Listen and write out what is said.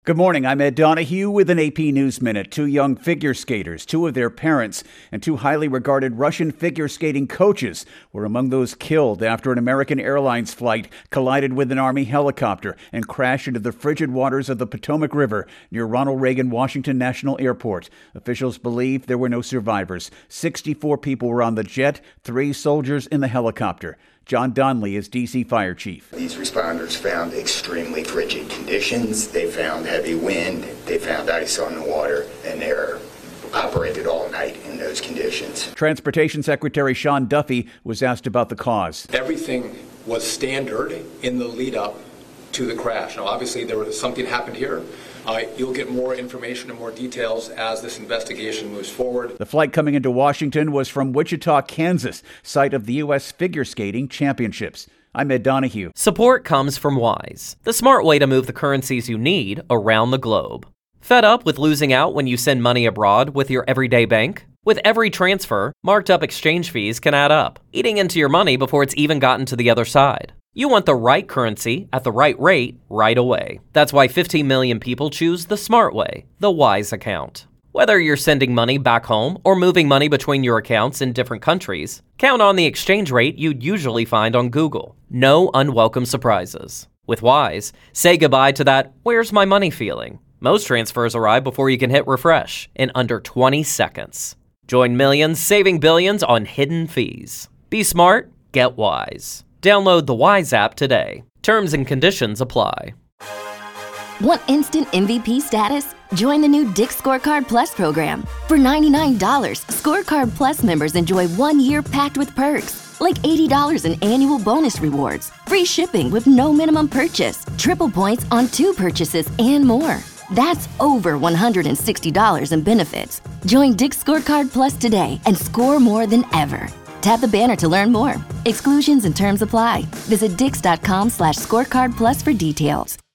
Good morning, I'm Ed Donahue with an AP News Minute. Two young figure skaters, two of their parents, and two highly regarded Russian figure skating coaches were among those killed after an American Airlines flight collided with an Army helicopter and crashed into the frigid waters of the Potomac River near Ronald Reagan Washington National Airport. Officials believe there were no survivors. 64 people were on the jet, 3 soldiers in the helicopter. John Donnelly is D.C. Fire Chief. These responders found extremely frigid conditions. They found heavy wind. They found ice on the water, and they're operated all night in those conditions. Transportation Secretary Sean Duffy was asked about the cause. Everything was standard in the lead up to the crash. Now, obviously, something happened here. You'll get more information and more details as this investigation moves forward. The flight coming into Washington was from Wichita, Kansas, site of the U.S. Figure Skating Championships. I'm Ed Donahue. Support comes from Wise, the smart way to move the currencies you need around the globe. Fed up with losing out when you send money abroad with your everyday bank? With every transfer, marked up exchange fees can add up, eating into your money before it's even gotten to the other side. You want the right currency at the right rate right away. That's why 15 million people choose the smart way, the Wise account. Whether you're sending money back home or moving money between your accounts in different countries, count on the exchange rate you'd usually find on Google. No unwelcome surprises. With Wise, say goodbye to that "where's my money" feeling. Most transfers arrive before you can hit refresh in under 20 seconds. Join millions saving billions on hidden fees. Be smart, get Wise. Download the Wise app today. Terms and conditions apply. Want instant MVP status? Join the new Dick's Scorecard Plus program. For $99, Scorecard Plus members enjoy 1 year packed with perks, like $80 in annual bonus rewards, free shipping with no minimum purchase, triple points on 2 purchases, and more. That's over $160 in benefits. Join Dick's Scorecard Plus today and score more than ever. Tap the banner to learn more. Exclusions and terms apply. Visit Dix.com/scorecard plus for details.